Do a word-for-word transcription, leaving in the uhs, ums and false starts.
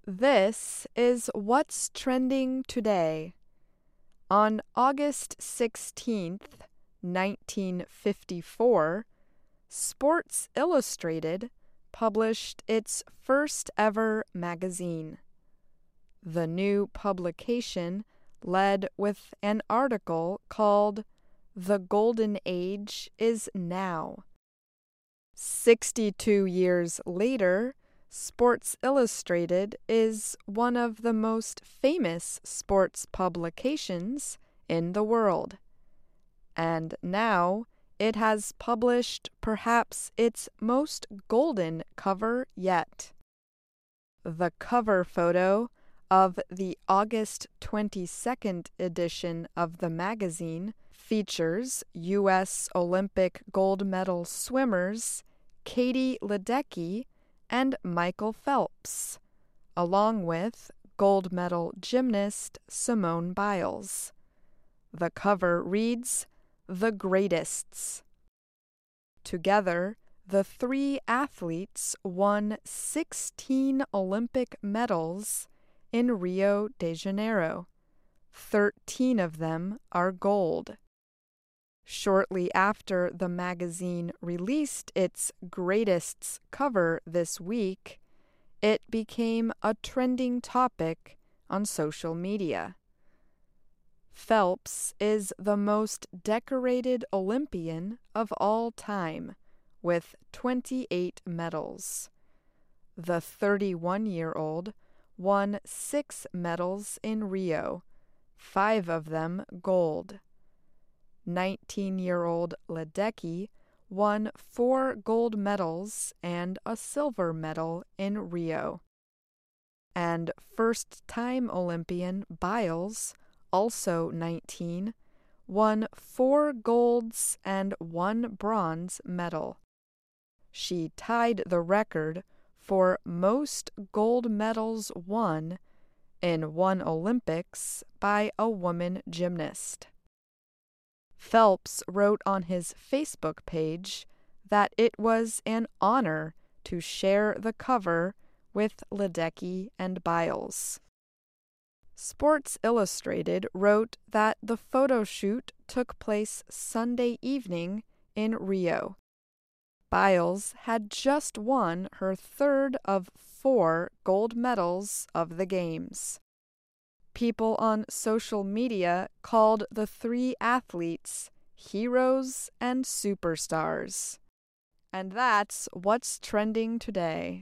This is what's trending today. On August sixteenth, nineteen fifty-four, Sports Illustrated published its first ever magazine. The new publication led with an article called "The Golden Age is Now." Sixty-two years later, Sports Illustrated is one of the most famous sports publications in the world. And now it has published perhaps its most golden cover yet. The cover photo of the August twenty-second edition of the magazine features U S Olympic gold medal swimmers Katie Ledecky and Michael Phelps, along with gold medal gymnast Simone Biles. The cover reads, "The Greatests." Together, the three athletes won sixteen Olympic medals in Rio de Janeiro. Thirteen of them are gold. Shortly after the magazine released its Greatests cover this week, it became a trending topic on social media. Phelps is the most decorated Olympian of all time, with twenty-eight medals. The thirty-one-year-old won six medals in Rio, five of them gold. nineteen-year-old Ledecky won four gold medals and a silver medal in Rio. And first-time Olympian Biles, also nineteen, won four golds and one bronze medal. She tied the record for most gold medals won in one Olympics by a woman gymnast. Phelps wrote on his Facebook page that it was an honor to share the cover with Ledecky and Biles. Sports Illustrated wrote that the photo shoot took place Sunday evening in Rio. Biles had just won her third of four gold medals of the Games. People on social media called the three athletes heroes and superstars. And that's what's trending today.